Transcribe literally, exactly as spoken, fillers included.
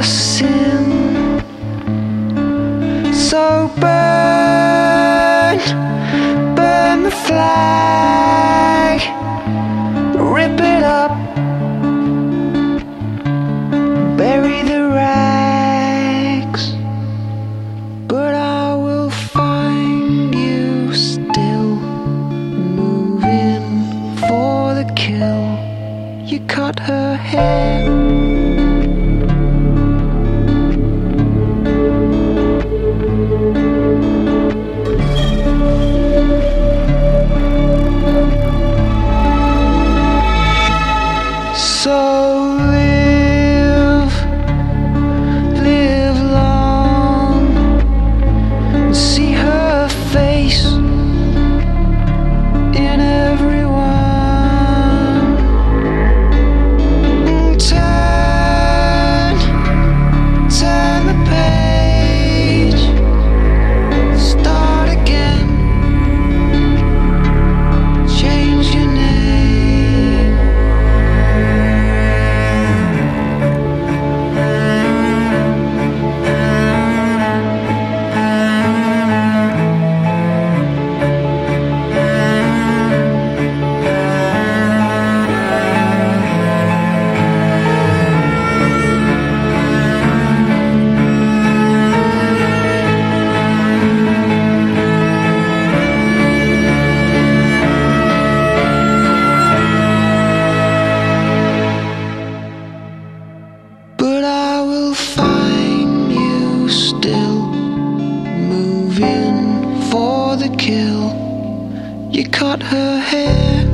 your sin. So burn, burn the flag, rip it up, bury the rags. But I will find you still moving for the kill. You cut her hair, so live, live long, and see her face in everyone. Turn, turn the page, start again, change your name. But I will find you still moving for the kill. You cut her hair,